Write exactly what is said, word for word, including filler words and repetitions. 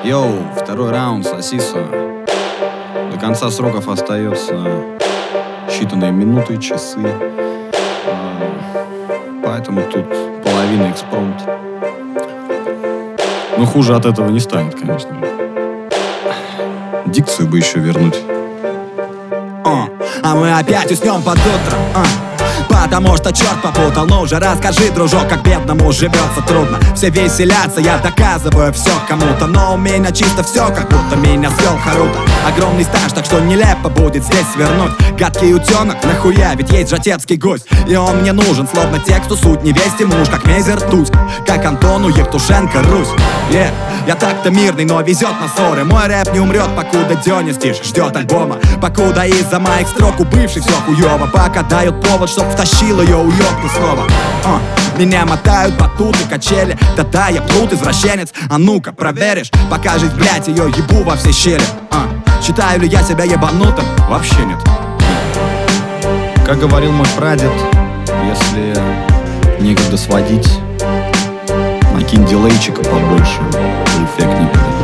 Йоу, второй раунд, сосиса. До конца сроков остается считанные минуты, часы. Поэтому тут половина экспромт. Но хуже от этого не станет, конечно. Дикцию бы еще вернуть. О, а мы опять уснем под утро, а. Потому что черт попутал. Ну уже расскажи, дружок, как бедному живется трудно. Все веселятся, я доказываю все кому-то. Но у меня чисто все, как будто меня свел Харуто. Огромный стаж, так что нелепо будет здесь свернуть. Гадкий утенок, нахуя, ведь есть жатецкий гость. И он мне нужен, словно тексту суть невесте муж. Как Мезер Тусь, как Антону Евтушенко Русь. yeah. Я так-то мирный, но везет на ссоры. Мой рэп не умрет, покуда Дёнис тише ждет альбома. Покуда из-за моих строк у бывших все хуёво. Пока дают повод, чтоб втащил ее уёбку снова. uh. Меня мотают батуты, качели. Да-да, я плут, извращенец. А ну-ка, проверишь, покажешь, блять, ее ебу во все щели. uh. Считаю ли я себя ебанутым? Вообще нет. Как говорил мой прадед, если некогда сводить, накинь дилейчика побольше, и эффект не будет.